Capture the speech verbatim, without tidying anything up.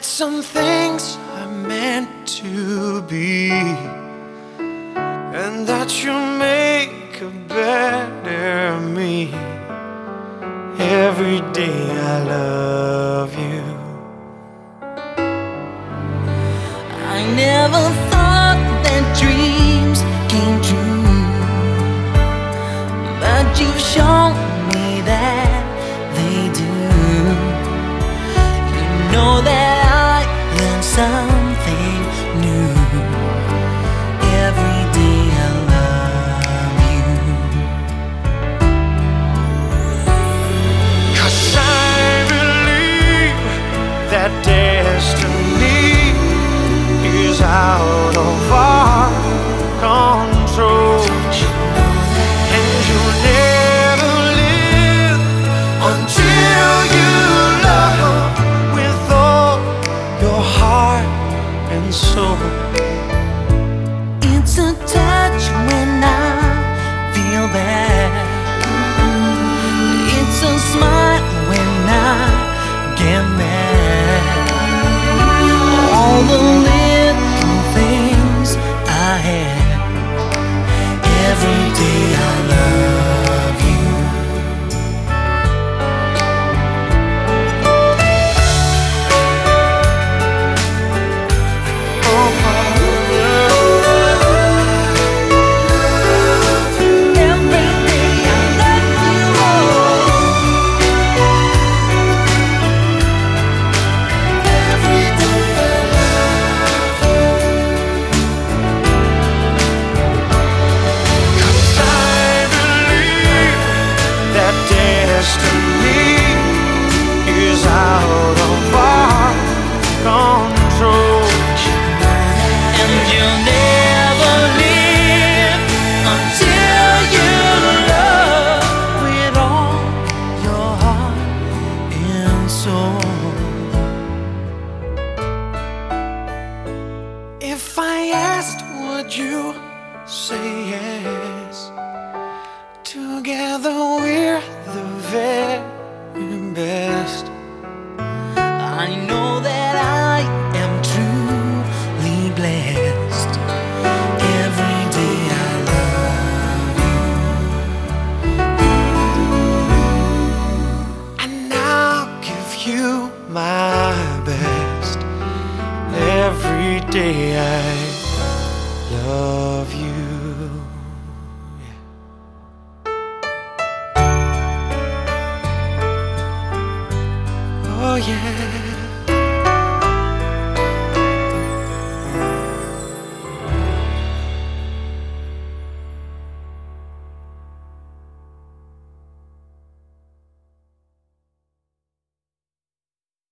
some things are meant to be, and that you make a better me. Every day I love you. I never thought that dreams came true, but you've shown me that they do. You know that I learned something new. Every day I love you. 'Cause I believe that destiny is out of our control, and you'll never live until you love with all your heart and soul. It's a touch when I feel bad. It's a smile when I get mad. All the little things I have. Every day I love you. Destiny is out of our control, And you'll never live until you love with all your heart and soul. If I asked, would you say yes? Together we're the very best. I know that I am truly blessed. Every day I love you. And I'll give you my best. Every day I love you. Oh yeah.